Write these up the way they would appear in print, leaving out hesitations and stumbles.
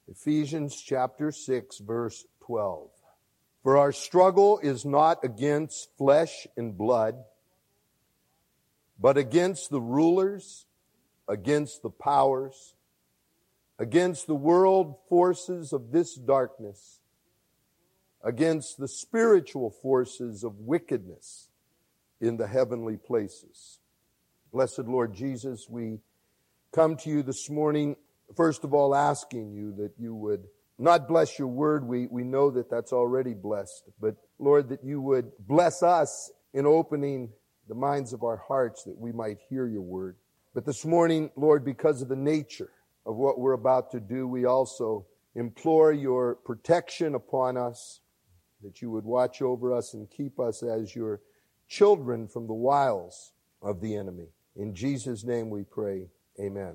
Ephesians chapter 6, verse 12. For our struggle is not against flesh and blood, but against the rulers, against the powers, against the world forces of this darkness, against the spiritual forces of wickedness in the heavenly places. Blessed Lord Jesus, we come to you this morning, first of all, asking you that you would not bless your word. We know that that's already blessed. But Lord, that you would bless us in opening the minds of our hearts that we might hear your word. But this morning, Lord, because of the nature of what we're about to do, we also implore your protection upon us, that you would watch over us and keep us as your children from the wiles of the enemy. In Jesus' name we pray, amen.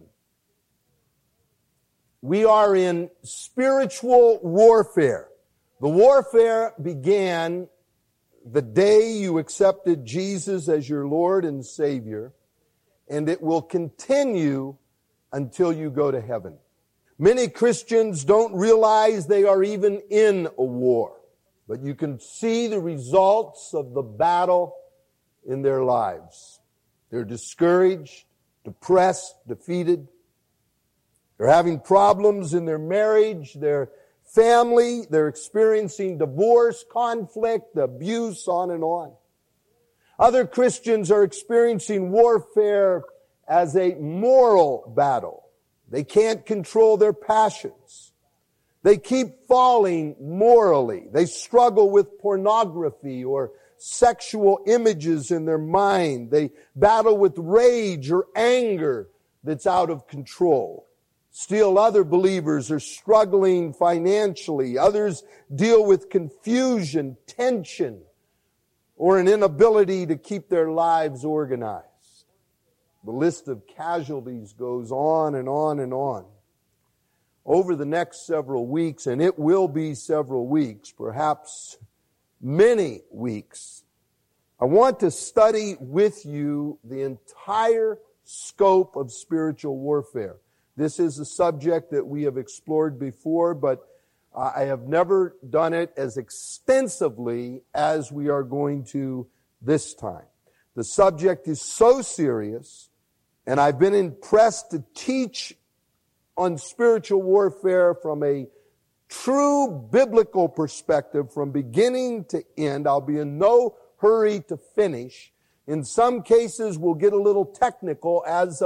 We are in spiritual warfare. The warfare began the day you accepted Jesus as your Lord and Savior, and it will continue until you go to heaven. Many Christians don't realize they are even in a war, but you can see the results of the battle in their lives. They're discouraged, depressed, defeated. They're having problems in their marriage, their family. They're experiencing divorce, conflict, abuse, on and on. Other Christians are experiencing warfare as a moral battle. They can't control their passions. They keep falling morally. They struggle with pornography or sexual images in their mind. They battle with rage or anger that's out of control. Still, other believers are struggling financially. Others deal with confusion, tension, or an inability to keep their lives organized. The list of casualties goes on and on and on. Over the next several weeks, and it will be several weeks, perhaps many weeks, I want to study with you the entire scope of spiritual warfare. This is a subject that we have explored before, but I have never done it as extensively as we are going to this time. The subject is so serious, and I've been impressed to teach on spiritual warfare from a true biblical perspective from beginning to end. I'll be in no hurry to finish. In some cases, we'll get a little technical as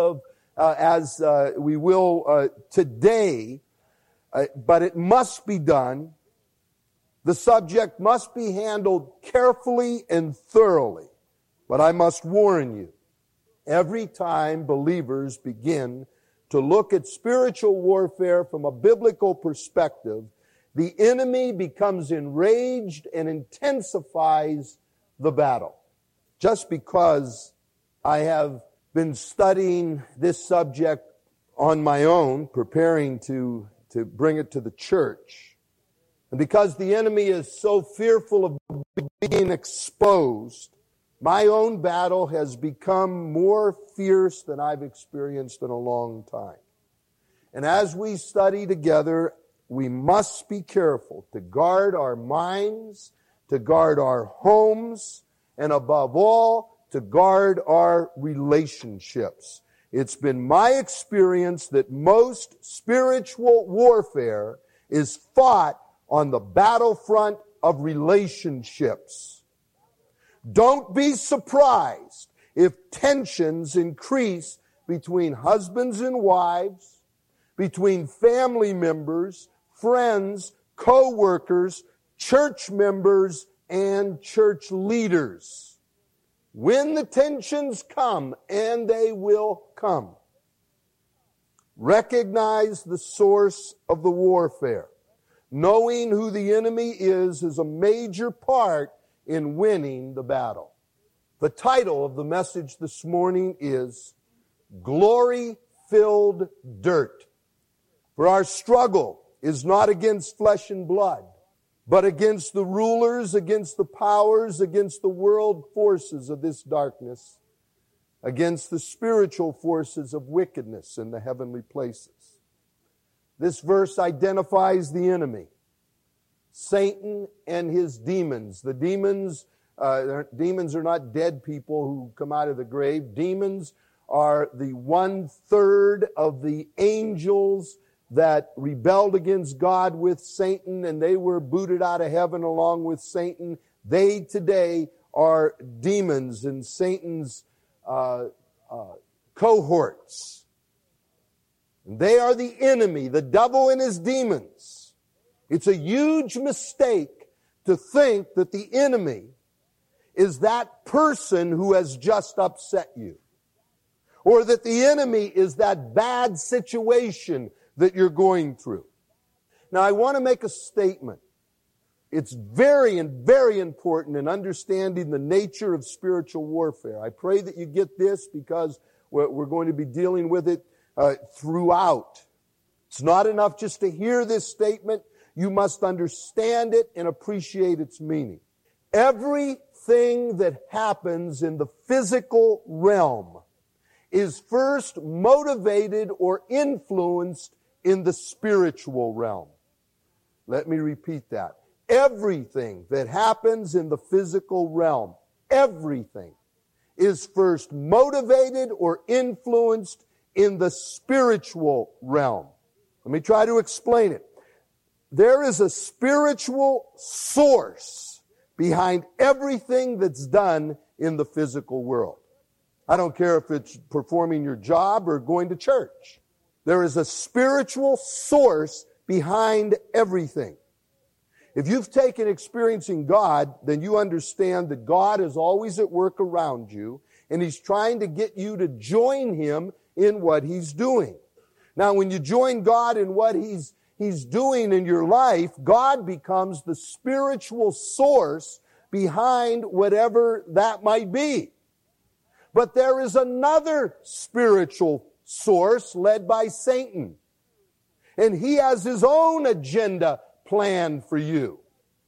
we will today, but it must be done. The subject must be handled carefully and thoroughly. But I must warn you, every time believers begin to look at spiritual warfare from a biblical perspective, the enemy becomes enraged and intensifies the battle. Just because I have been studying this subject on my own, preparing to bring it to the church, and because the enemy is so fearful of being exposed, my own battle has become more fierce than I've experienced in a long time. And as we study together, we must be careful to guard our minds, to guard our homes, and above all, to guard our relationships. It's been my experience that most spiritual warfare is fought on the battlefront of relationships. Don't be surprised if tensions increase between husbands and wives, between family members, friends, co-workers, church members, and church leaders. When the tensions come, and they will come, recognize the source of the warfare. Knowing who the enemy is a major part in winning the battle. The title of the message this morning is Glory-Filled Dirt. For our struggle is not against flesh and blood, but against the rulers, against the powers, against the world forces of this darkness, against the spiritual forces of wickedness in the heavenly places. This verse identifies the enemy, Satan and his demons. The demons are not dead people who come out of the grave. Demons are the 1/3 of the angels that rebelled against God with Satan, and they were booted out of heaven along with Satan. They today are demons and Satan's cohorts. And they are the enemy, the devil and his demons. It's a huge mistake to think that the enemy is that person who has just upset you, or that the enemy is that bad situation that you're going through. Now, I want to make a statement. It's very important in understanding the nature of spiritual warfare. I pray that you get this because we're going to be dealing with it throughout. It's not enough just to hear this statement. You must understand it and appreciate its meaning. Everything that happens in the physical realm is first motivated or influenced in the spiritual realm. Let me repeat that. Everything that happens in the physical realm, everything is first motivated or influenced in the spiritual realm. Let me try to explain it. There is a spiritual source behind everything that's done in the physical world. I don't care if it's performing your job or going to church. There is a spiritual source behind everything. If you've taken experiencing God, then you understand that God is always at work around you, and He's trying to get you to join Him in what He's doing. Now, when you join God in what He's doing in your life, God becomes the spiritual source behind whatever that might be. But there is another spiritual source led by Satan. And he has his own agenda planned for you.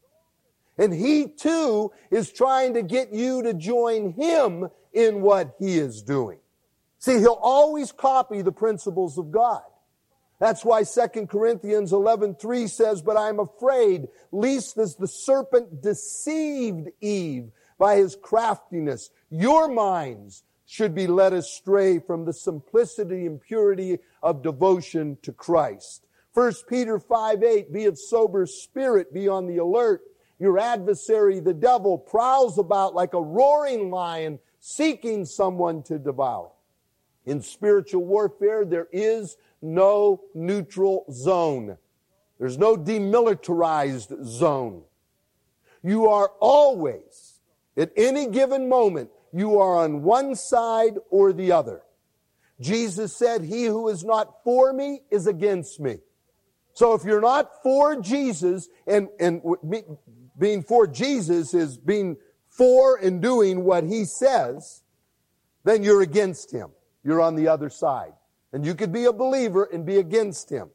And he too is trying to get you to join him in what he is doing. See, he'll always copy the principles of God. That's why 2 Corinthians 11:3 says, "But I am afraid, lest as the serpent deceived Eve by his craftiness, your minds should be led astray from the simplicity and purity of devotion to Christ." 1 Peter 5:8, "Be of sober spirit, be on the alert. Your adversary, the devil, prowls about like a roaring lion, seeking someone to devour." In spiritual warfare, there is no neutral zone. There's no demilitarized zone. You are always, at any given moment, you are on one side or the other. Jesus said, "He who is not for me is against me." So if you're not for Jesus, and being for Jesus is being for and doing what He says, then you're against Him. You're on the other side. And you could be a believer and be against Him.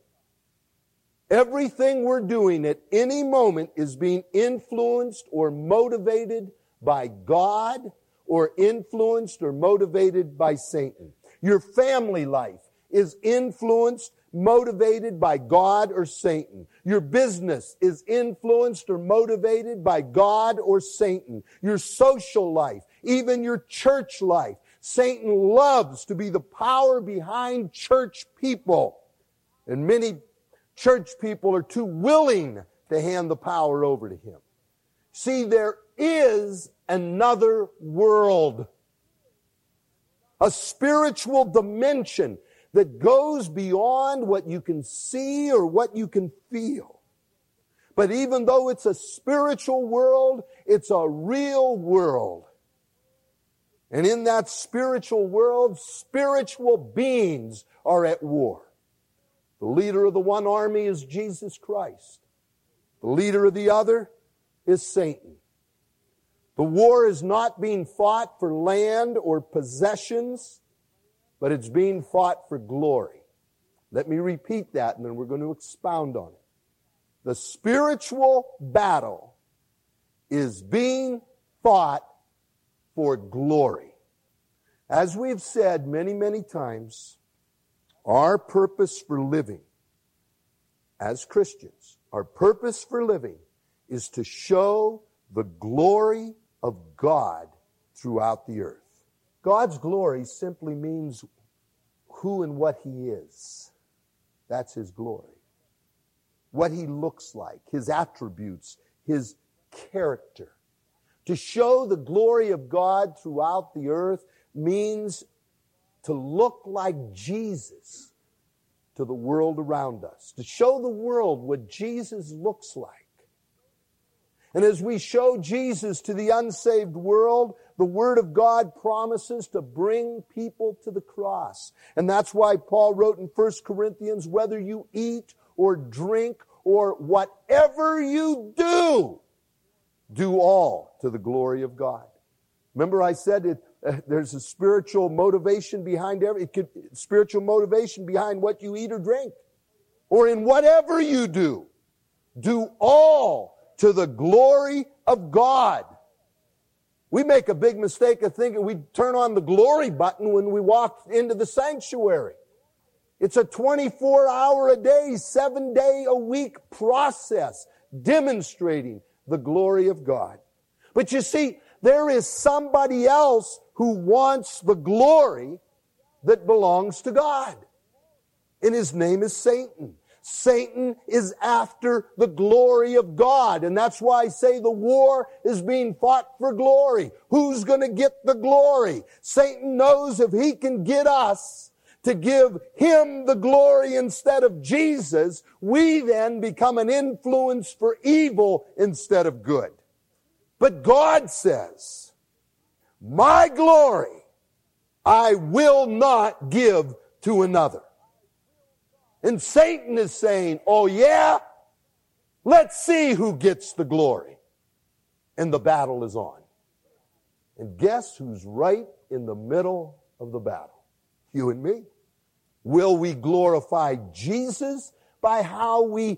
Everything we're doing at any moment is being influenced or motivated by God or influenced or motivated by Satan. Your family life is influenced, motivated by God or Satan. Your business is influenced or motivated by God or Satan. Your social life, even your church life. Satan loves to be the power behind church people. And many church people are too willing to hand the power over to him. See, there is another world. A spiritual dimension that goes beyond what you can see or what you can feel. But even though it's a spiritual world, it's a real world. And in that spiritual world, spiritual beings are at war. The leader of the one army is Jesus Christ. The leader of the other is Satan. The war is not being fought for land or possessions, but it's being fought for glory. Let me repeat that, and then we're going to expound on it. The spiritual battle is being fought for glory. As we've said many, many times, our purpose for living as Christians, our purpose for living is to show the glory of God throughout the earth. God's glory simply means who and what He is. That's His glory. What He looks like, His attributes, His character. To show the glory of God throughout the earth means to look like Jesus to the world around us. To show the world what Jesus looks like. And as we show Jesus to the unsaved world, the Word of God promises to bring people to the cross. And that's why Paul wrote in 1 Corinthians, whether you eat or drink or whatever you do, do all to the glory of God. Remember I said there's a spiritual motivation behind spiritual motivation behind what you eat or drink. Or in whatever you do, do all to the glory of God. We make a big mistake of thinking we turn on the glory button when we walk into the sanctuary. It's a 24-hour-a-day, 7-day-a-week process demonstrating the glory of God. But you see, there is somebody else who wants the glory that belongs to God. And his name is Satan. Satan is after the glory of God. And that's why I say the war is being fought for glory. Who's going to get the glory? Satan knows if he can get us to give him the glory instead of Jesus, we then become an influence for evil instead of good. But God says, my glory I will not give to another. And Satan is saying, oh yeah? Let's see who gets the glory. And the battle is on. And guess who's right in the middle of the battle? You and me. Will we glorify Jesus by how we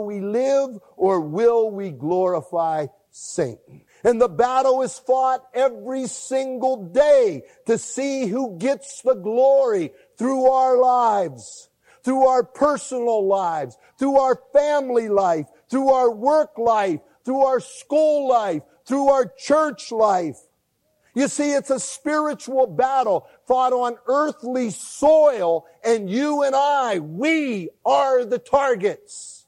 live, or will we glorify Satan? And the battle is fought every single day to see who gets the glory through our lives, through our personal lives, through our family life, through our work life, through our school life, through our church life. You see, it's a spiritual battle fought on earthly soil, and you and I, we are the targets.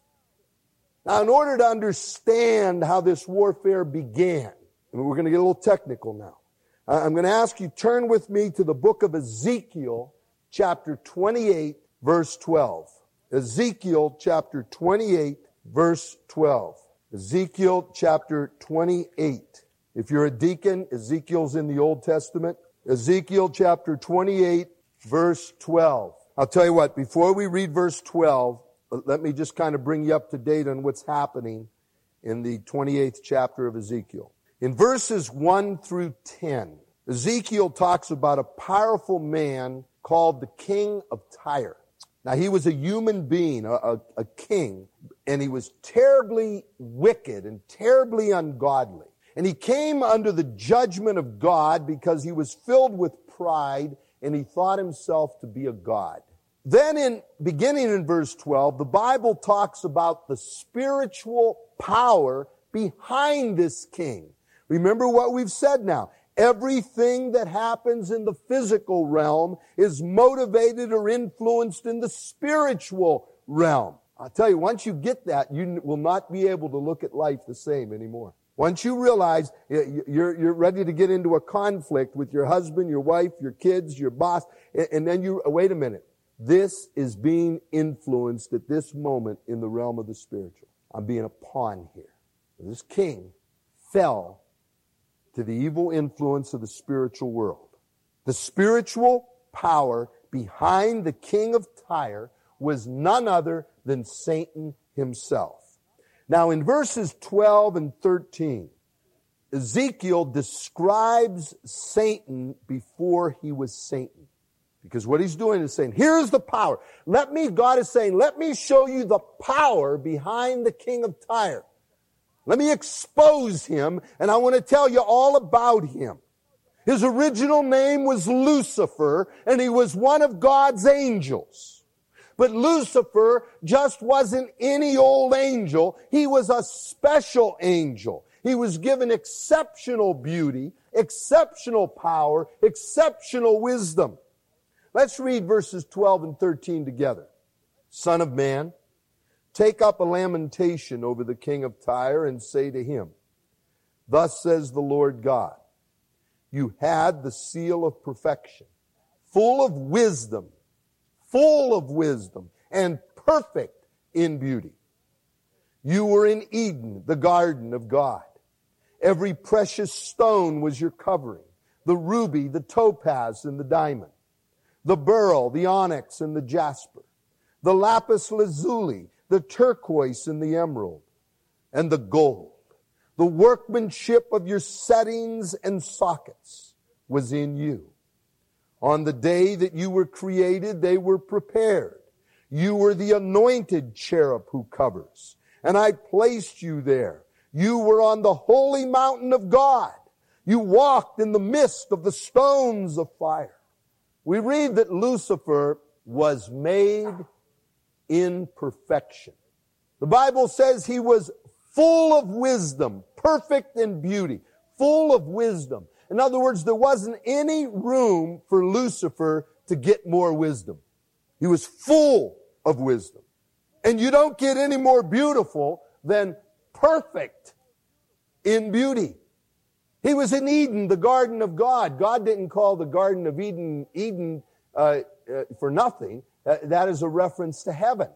Now, in order to understand how this warfare began, and we're going to get a little technical now, I'm going to ask you, turn with me to the book of Ezekiel, chapter 28, verse 12. Ezekiel, chapter 28, verse 12. Ezekiel, chapter 28. If you're a deacon, Ezekiel's in the Old Testament. Ezekiel, chapter 28, verse 12. I'll tell you what, before we read verse 12, let me just kind of bring you up to date on what's happening in the 28th chapter of Ezekiel. In verses 1 through 10, Ezekiel talks about a powerful man called the king of Tyre. Now, he was a human being, a king, and he was terribly wicked and terribly ungodly. And he came under the judgment of God because he was filled with pride and he thought himself to be a god. Then beginning in verse 12, the Bible talks about the spiritual power behind this king. Remember what we've said now. Everything that happens in the physical realm is motivated or influenced in the spiritual realm. I'll tell you, once you get that, you will not be able to look at life the same anymore. Once you realize you're ready to get into a conflict with your husband, your wife, your kids, your boss, and then wait a minute. This is being influenced at this moment in the realm of the spiritual. I'm being a pawn here. This king fell to the evil influence of the spiritual world. The spiritual power behind the king of Tyre was none other than Satan himself. Now in verses 12 and 13, Ezekiel describes Satan before he was Satan. Because what he's doing is saying, here's the power. God is saying, let me show you the power behind the king of Tyre. Let me expose him, and I want to tell you all about him. His original name was Lucifer, and he was one of God's angels. But Lucifer just wasn't any old angel. He was a special angel. He was given exceptional beauty, exceptional power, exceptional wisdom. Let's read verses 12 and 13 together. Son of man, take up a lamentation over the king of Tyre and say to him, thus says the Lord God, you had the seal of perfection, full of wisdom, and perfect in beauty. You were in Eden, the garden of God. Every precious stone was your covering, the ruby, the topaz, and the diamond, the beryl, the onyx, and the jasper, the lapis lazuli, the turquoise, and the emerald, and the gold. The workmanship of your settings and sockets was in you. On the day that you were created, they were prepared. You were the anointed cherub who covers, and I placed you there. You were on the holy mountain of God. You walked in the midst of the stones of fire. We read that Lucifer was made in perfection. The Bible says he was full of wisdom, perfect in beauty, full of wisdom. In other words, there wasn't any room for Lucifer to get more wisdom. He was full of wisdom. And you don't get any more beautiful than perfect in beauty. He was in Eden, the garden of God. God didn't call the Garden of Eden for nothing. That is a reference to heaven.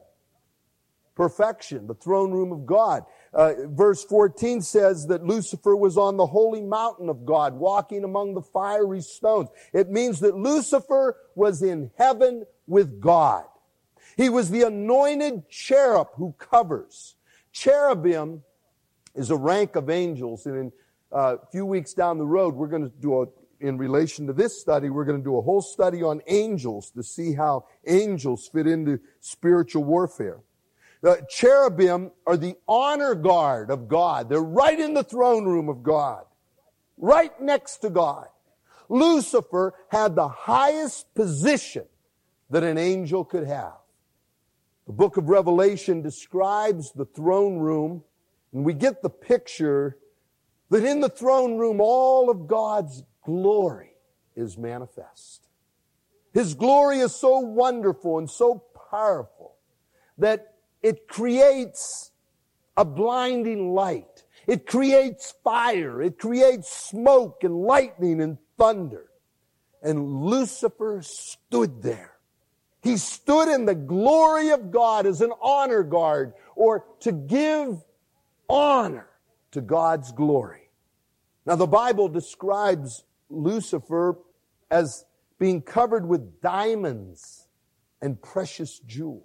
Perfection, the throne room of God. Verse 14 says that Lucifer was on the holy mountain of God, walking among the fiery stones. It means that Lucifer was in heaven with God. He was the anointed cherub who covers. Cherubim is a rank of angels, and in a few weeks down the road, we're going to do in relation to this study, we're going to do a whole study on angels to see how angels fit into spiritual warfare. The cherubim are the honor guard of God. They're right in the throne room of God, right next to God. Lucifer had the highest position that an angel could have. The book of Revelation describes the throne room, and we get the picture that in the throne room all of God's glory is manifest. His glory is so wonderful and so powerful that it creates a blinding light. It creates fire. It creates smoke and lightning and thunder. And Lucifer stood there. He stood in the glory of God as an honor guard, or to give honor to God's glory. Now the Bible describes Lucifer as being covered with diamonds and precious jewels.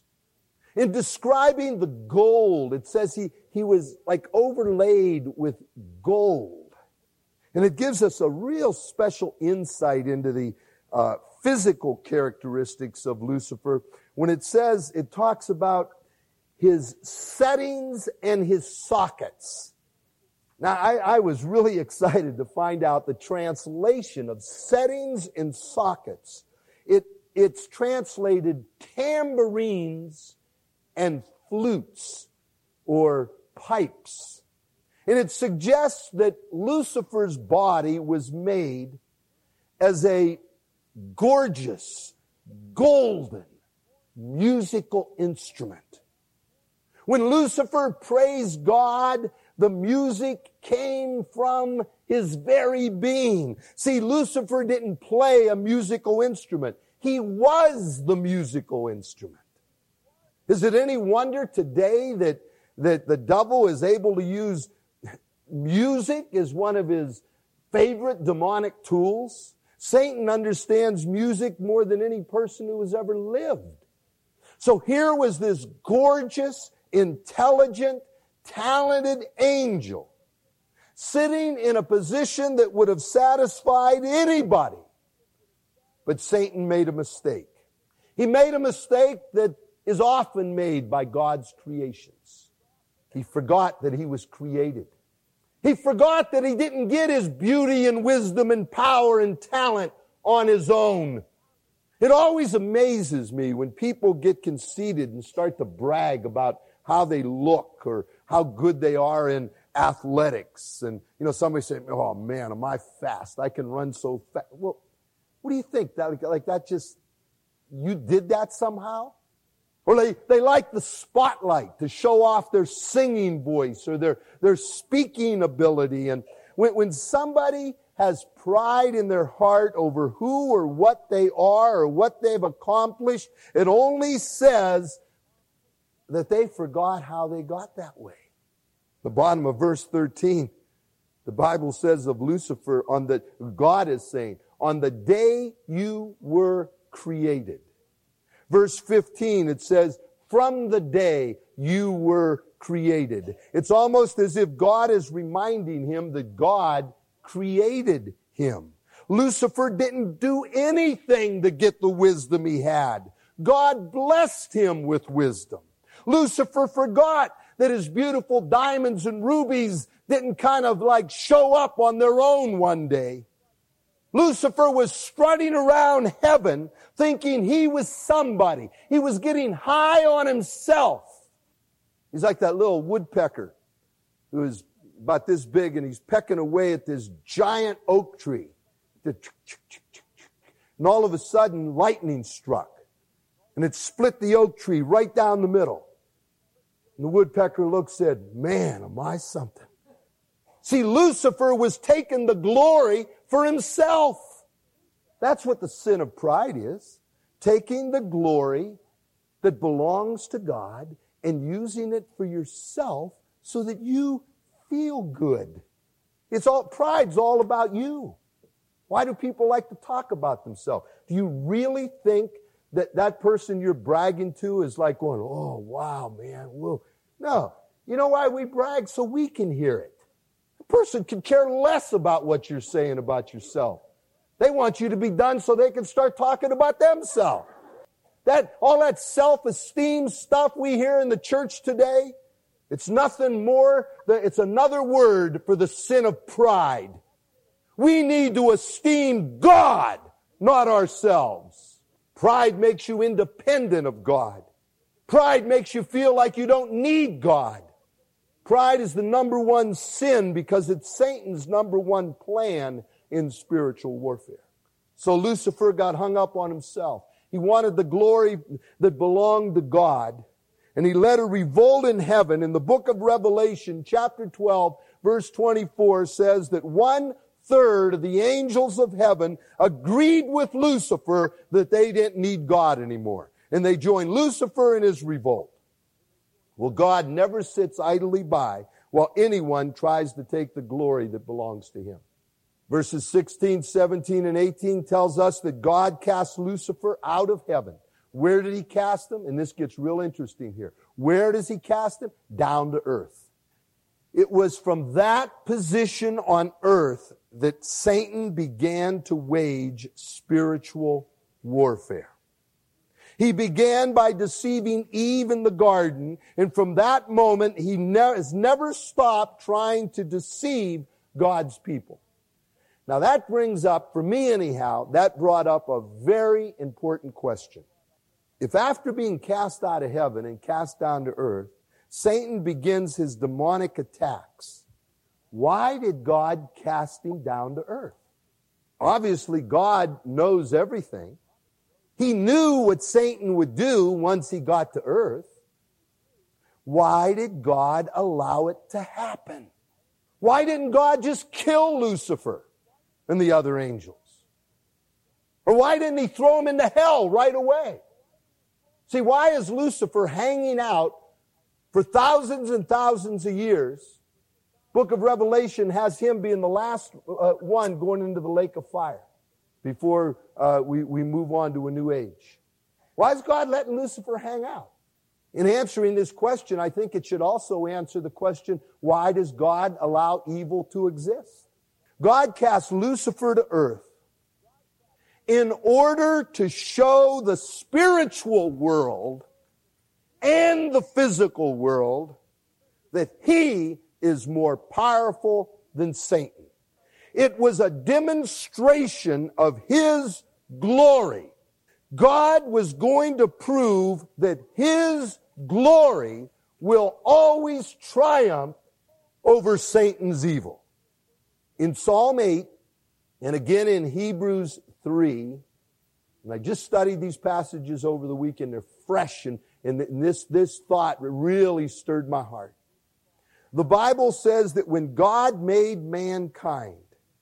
In describing the gold, it says he was like overlaid with gold. And it gives us a real special insight into the physical characteristics of Lucifer when it talks about his settings and his sockets. Now, I was really excited to find out the translation of settings and sockets. It's translated tambourines and flutes or pipes. And it suggests that Lucifer's body was made as a gorgeous, golden musical instrument. When Lucifer praised God, the music came from his very being. See, Lucifer didn't play a musical instrument. He was the musical instrument. Is it any wonder today that the devil is able to use music as one of his favorite demonic tools? Satan understands music more than any person who has ever lived. So here was this gorgeous, intelligent, talented angel sitting in a position that would have satisfied anybody. But Satan made a mistake. He made a mistake that is often made by God's creations. He forgot that he was created. He forgot that he didn't get his beauty and wisdom and power and talent on his own. It always amazes me when people get conceited and start to brag about how they look or how good they are in athletics. And, somebody say, oh man, am I fast? I can run so fast. Well, what do you think? That just, you did that somehow? Or they like the spotlight to show off their singing voice or their speaking ability. And when somebody has pride in their heart over who or what they are or what they've accomplished, it only says that they forgot how they got that way. The bottom of verse 13, the Bible says of Lucifer, God is saying, on the day you were created. Verse 15, it says, from the day you were created. It's almost as if God is reminding him that God created him. Lucifer didn't do anything to get the wisdom he had. God blessed him with wisdom. Lucifer forgot that his beautiful diamonds and rubies didn't kind of show up on their own one day. Lucifer was strutting around heaven thinking he was somebody. He was getting high on himself. He's like that little woodpecker who is about this big and he's pecking away at this giant oak tree. And all of a sudden, lightning struck. And it split the oak tree right down the middle. And the woodpecker looked and said, man, am I something? See, Lucifer was taking the glory for himself. That's what the sin of pride is. Taking the glory that belongs to God and using it for yourself so that you feel good. Pride's all about you. Why do people like to talk about themselves? Do you really think that person you're bragging to is like going, oh, wow, man, whoa. No. You know why we brag? So we can hear it. A person can care less about what you're saying about yourself. They want you to be done so they can start talking about themselves. All that self-esteem stuff we hear in the church today, it's nothing more than it's another word for the sin of pride. We need to esteem God, not ourselves. Pride makes you independent of God. Pride makes you feel like you don't need God. Pride is the number one sin because it's Satan's number one plan in spiritual warfare. So Lucifer got hung up on himself. He wanted the glory that belonged to God. And he led a revolt in heaven. In the book of Revelation, chapter 12, verse 24 says that 1/3 of the angels of heaven agreed with Lucifer that they didn't need God anymore. And they joined Lucifer in his revolt. Well, God never sits idly by while anyone tries to take the glory that belongs to him. Verses 16, 17, and 18 tells us that God cast Lucifer out of heaven. Where did he cast him? And this gets real interesting here. Where does he cast him? Down to earth. It was from that position on earth that Satan began to wage spiritual warfare. He began by deceiving Eve in the garden, and from that moment, he has never stopped trying to deceive God's people. Now that brings up, for me anyhow, that brought up a very important question. If after being cast out of heaven and cast down to earth, Satan begins his demonic attacks, why did God cast him down to earth? Obviously, God knows everything. He knew what Satan would do once he got to earth. Why did God allow it to happen? Why didn't God just kill Lucifer and the other angels? Or why didn't he throw them into hell right away? See, why is Lucifer hanging out for thousands and thousands of years? Book of Revelation has him being the last one going into the lake of fire before we move on to a new age. Why is God letting Lucifer hang out? In answering this question, I think it should also answer the question, why does God allow evil to exist? God cast Lucifer to earth in order to show the spiritual world and the physical world that he is more powerful than Satan. It was a demonstration of his glory God was going to prove that His glory will always triumph over Satan's evil. In Psalm 8, and again in Hebrews 3, and I just studied these passages over the weekend, they're fresh, and this thought really stirred my heart. The Bible says that when God made mankind,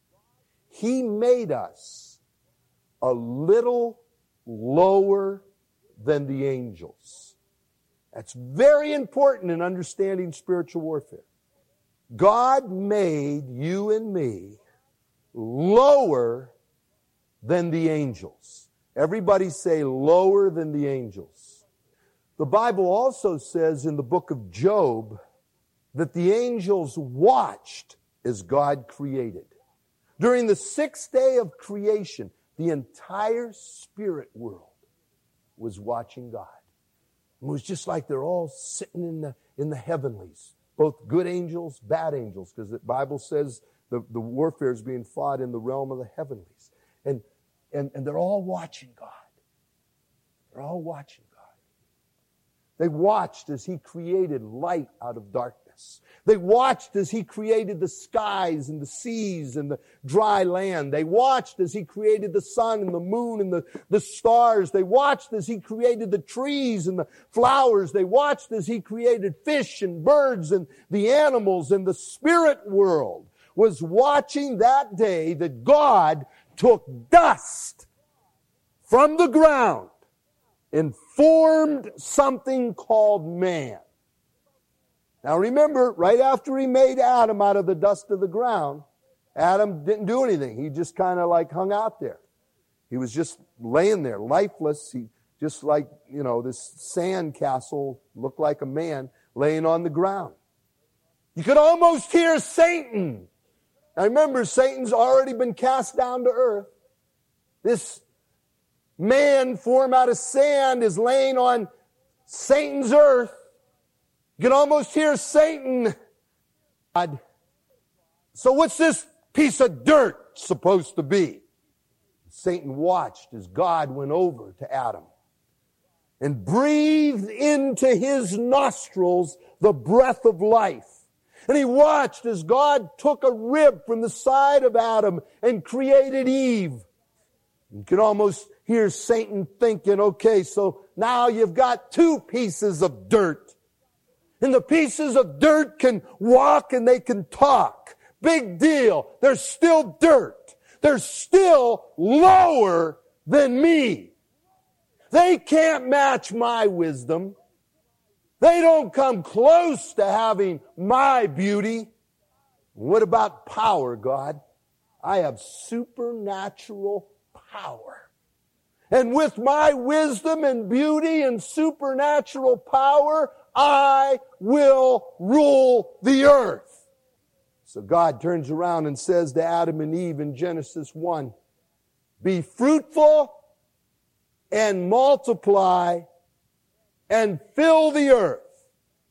He made us a little lower than the angels. That's very important in understanding spiritual warfare. God made you and me lower than the angels. Everybody say lower than the angels. The Bible also says in the book of Job that the angels watched as God created. During the sixth day of creation, the entire spirit world was watching God. It was just like they're all sitting in the heavenlies, both good angels, bad angels, because the Bible says the warfare is being fought in the realm of the heavenlies. And they're all watching God. They're all watching God. They watched as He created light out of darkness. They watched as He created the skies and the seas and the dry land. They watched as He created the sun and the moon and the stars. They watched as He created the trees and the flowers. They watched as He created fish and birds and the animals, and the spirit world was watching that day that God took dust from the ground and formed something called man. Now remember, right after He made Adam out of the dust of the ground, Adam didn't do anything. He just kind of like hung out there. He was just laying there, lifeless. He just like, this sand castle looked like a man laying on the ground. You could almost hear Satan. Now remember, Satan's already been cast down to earth. This man formed out of sand is laying on Satan's earth. You can almost hear Satan. So what's this piece of dirt supposed to be? Satan watched as God went over to Adam and breathed into his nostrils the breath of life. And he watched as God took a rib from the side of Adam and created Eve. You can almost hear Satan thinking, okay, so now you've got two pieces of dirt. And the pieces of dirt can walk and they can talk. Big deal. They're still dirt. They're still lower than me. They can't match my wisdom. They don't come close to having my beauty. What about power, God? I have supernatural power. And with my wisdom and beauty and supernatural power, I will rule the earth. So God turns around and says to Adam and Eve in Genesis 1, be fruitful and multiply and fill the earth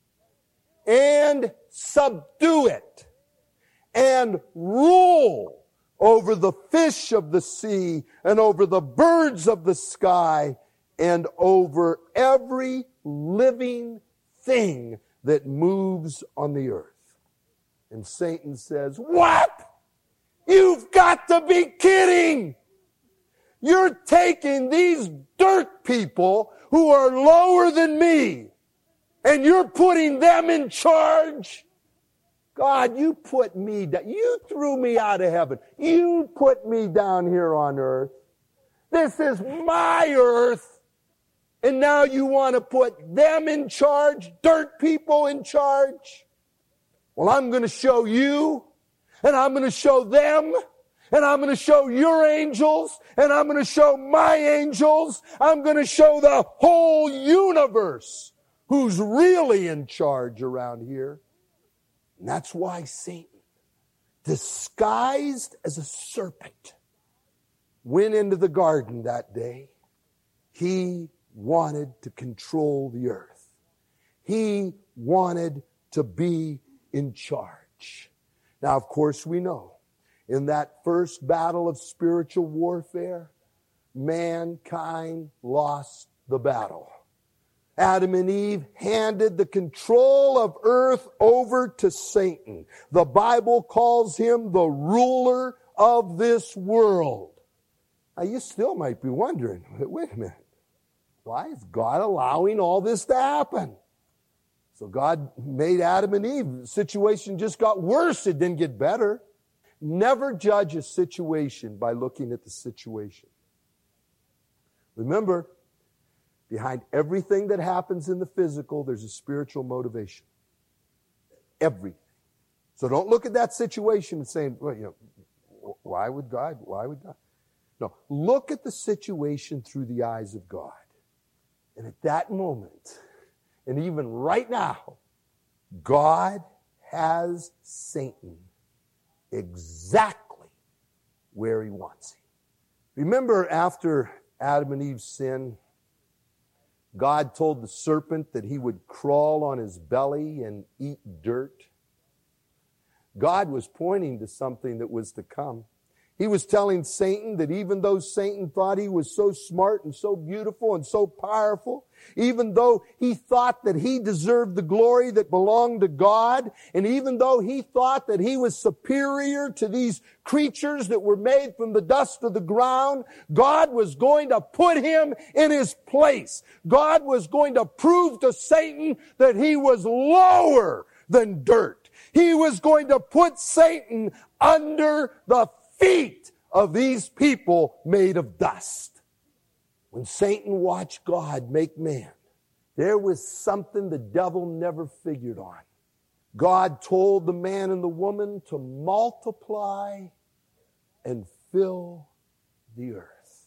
and subdue it and rule over the fish of the sea and over the birds of the sky and over every living thing that moves on the earth. And Satan says, what? You've got to be kidding. You're taking these dirt people who are lower than me and you're putting them in charge. God, you put me down. You threw me out of heaven. You put me down here on earth. This is my earth. And now you want to put them in charge, dirt people in charge? Well, I'm going to show you, and I'm going to show them, and I'm going to show your angels, and I'm going to show my angels. I'm going to show the whole universe who's really in charge around here. And that's why Satan, disguised as a serpent, went into the garden that day. He wanted to control the earth. He wanted to be in charge. Now, of course, we know in that first battle of spiritual warfare, mankind lost the battle. Adam and Eve handed the control of earth over to Satan. The Bible calls him the ruler of this world. Now you still might be wondering, wait a minute, why is God allowing all this to happen? So God made Adam and Eve. The situation just got worse. It didn't get better. Never judge a situation by looking at the situation. Remember, behind everything that happens in the physical, there's a spiritual motivation. Everything. So don't look at that situation and say, well, why would God? No, look at the situation through the eyes of God. And at that moment, and even right now, God has Satan exactly where he wants him. Remember, after Adam and Eve sinned, God told the serpent that he would crawl on his belly and eat dirt. God was pointing to something that was to come. He was telling Satan that even though Satan thought he was so smart and so beautiful and so powerful, even though he thought that he deserved the glory that belonged to God, and even though he thought that he was superior to these creatures that were made from the dust of the ground, God was going to put him in his place. God was going to prove to Satan that he was lower than dirt. He was going to put Satan under the feet of these people made of dust. When Satan watched God make man, there was something the devil never figured on. God told the man and the woman to multiply and fill the earth.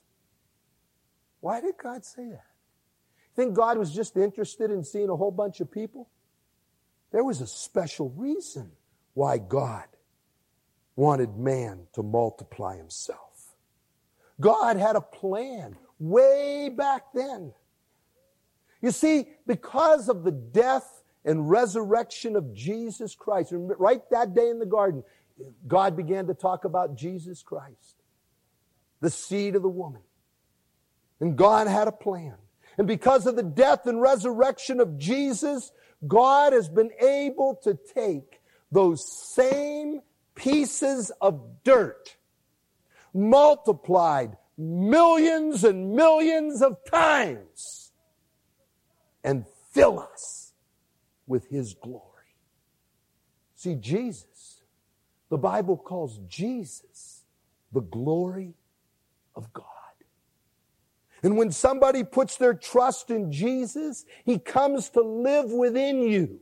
Why did God say that? Think God was just interested in seeing a whole bunch of people? There was a special reason why God wanted man to multiply himself. God had a plan way back then. You see, because of the death and resurrection of Jesus Christ, and right that day in the garden, God began to talk about Jesus Christ, the seed of the woman. And God had a plan. And because of the death and resurrection of Jesus, God has been able to take those same pieces of dirt, multiplied millions and millions of times, and fill us with his glory. See, Jesus, the Bible calls Jesus the glory of God. And when somebody puts their trust in Jesus, he comes to live within you.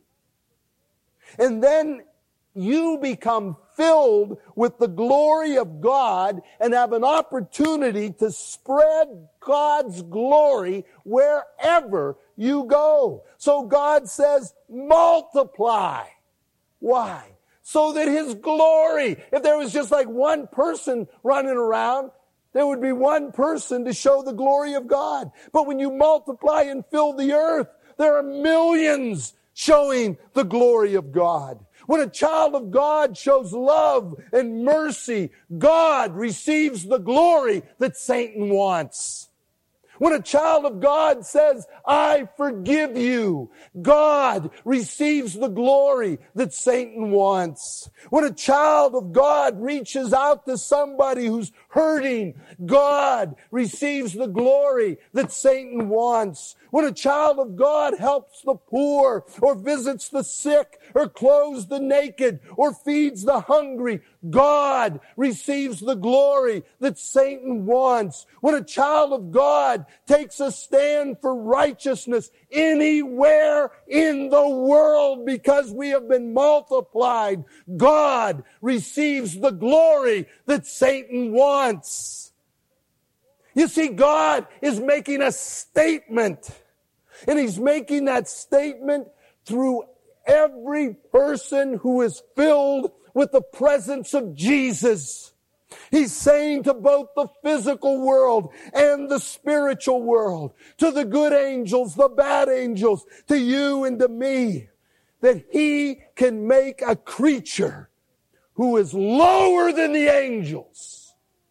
And then you become filled with the glory of God and have an opportunity to spread God's glory wherever you go. So God says, multiply. Why? So that his glory, if there was just like one person running around, there would be one person to show the glory of God. But when you multiply and fill the earth, there are millions showing the glory of God. When a child of God shows love and mercy, God receives the glory that Satan wants. When a child of God says, I forgive you, God receives the glory that Satan wants. When a child of God reaches out to somebody who's hurting, God receives the glory that Satan wants. When a child of God helps the poor, or visits the sick, or clothes the naked, or feeds the hungry, God receives the glory that Satan wants. When a child of God takes a stand for righteousness anywhere in the world because we have been multiplied, God receives the glory that Satan wants. You see, God is making a statement, and he's making that statement through every person who is filled with the presence of Jesus. He's saying to both the physical world and the spiritual world, to the good angels, the bad angels, to you and to me, that he can make a creature who is lower than the angels,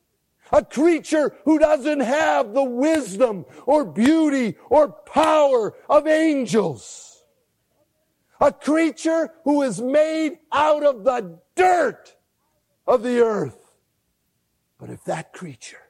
A creature who doesn't have the wisdom or beauty or power of angels. A creature who is made out of the dirt of the earth. But if that creature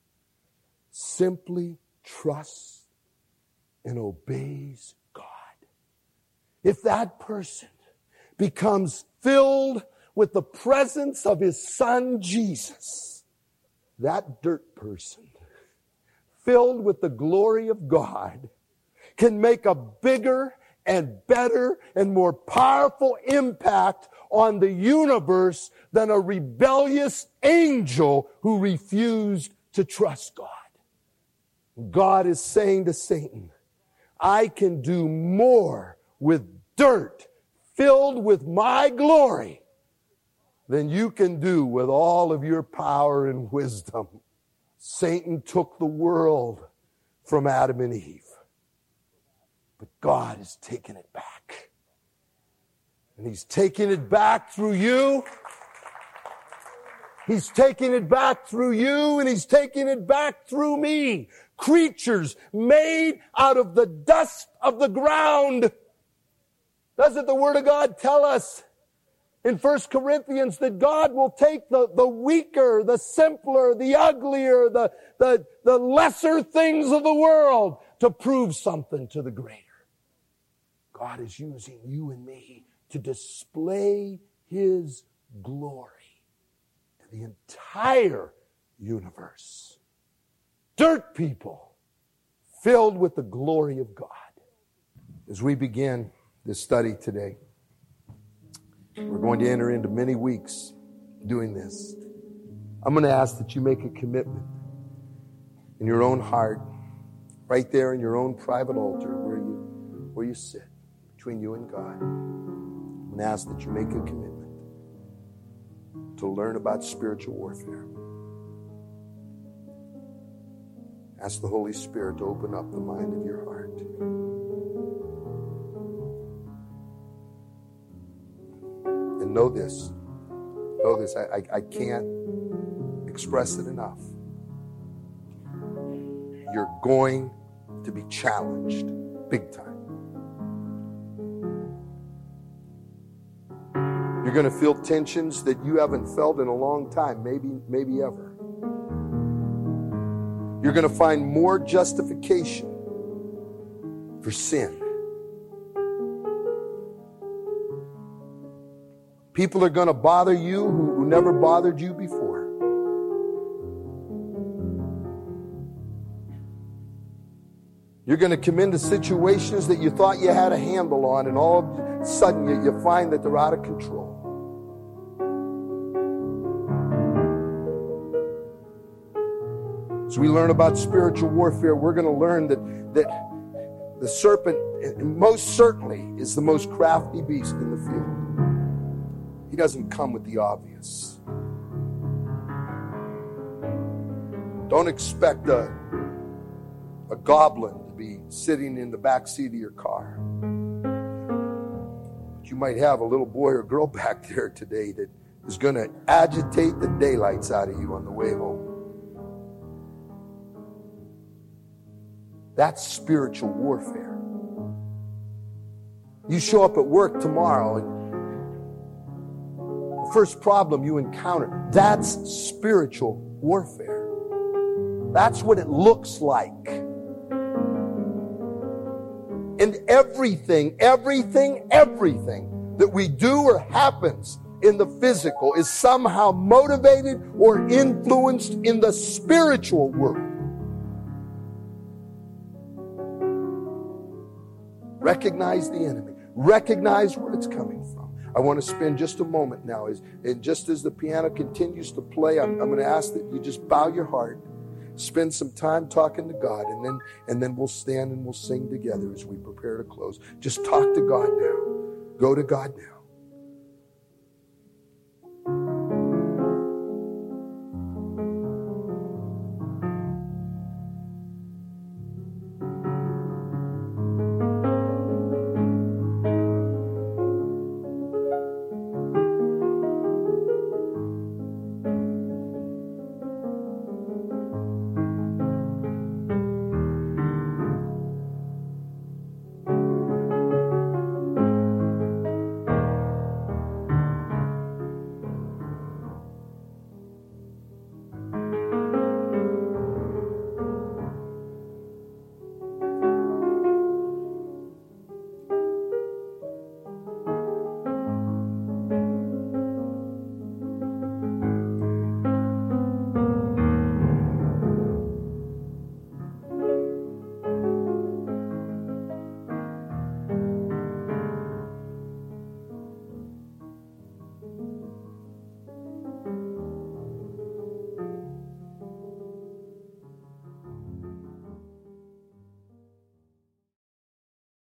simply trusts and obeys God, if that person becomes filled with the presence of his Son Jesus, that dirt person, filled with the glory of God, can make a bigger and better and more powerful impact on the universe than a rebellious angel who refused to trust God. God is saying to Satan, I can do more with dirt filled with my glory than you can do with all of your power and wisdom. Satan took the world from Adam and Eve, but God has taken it back. And He's taking it back through you. He's taking it back through you, and He's taking it back through me. Creatures made out of the dust of the ground. Doesn't the Word of God tell us in 1 Corinthians that God will take the weaker, the simpler, the uglier, the lesser things of the world to prove something to the greater? God is using you and me to display His glory to the entire universe. Dirt people filled with the glory of God. As we begin this study today, we're going to enter into many weeks doing this. I'm going to ask that you make a commitment in your own heart, right there in your own private altar where you sit between you and God. I'm going to ask that you make a commitment to learn about spiritual warfare. Ask the Holy Spirit to open up the mind of your heart. And know this, I can't express it enough. You're going to be challenged big time. You're going to feel tensions that you haven't felt in a long time, maybe ever. You're going to find more justification for sin. People are going to bother you who never bothered you before. You're going to come into situations that you thought you had a handle on, and all of a sudden you find that they're out of control. As we learn about spiritual warfare, we're going to learn that the serpent most certainly is the most crafty beast in the field. He doesn't come with the obvious. Don't expect a goblin to be sitting in the back seat of your car. But you might have a little boy or girl back there today that is going to agitate the daylights out of you on the way home. That's spiritual warfare. You show up at work tomorrow and the first problem you encounter, that's spiritual warfare. That's what it looks like. And everything that we do or happens in the physical is somehow motivated or influenced in the spiritual world. Recognize the enemy. Recognize where it's coming from. I want to spend just a moment now, and just as the piano continues to play, I'm going to ask that you just bow your heart, spend some time talking to God, and then we'll stand and we'll sing together as we prepare to close. Just talk to God now. Go to God now.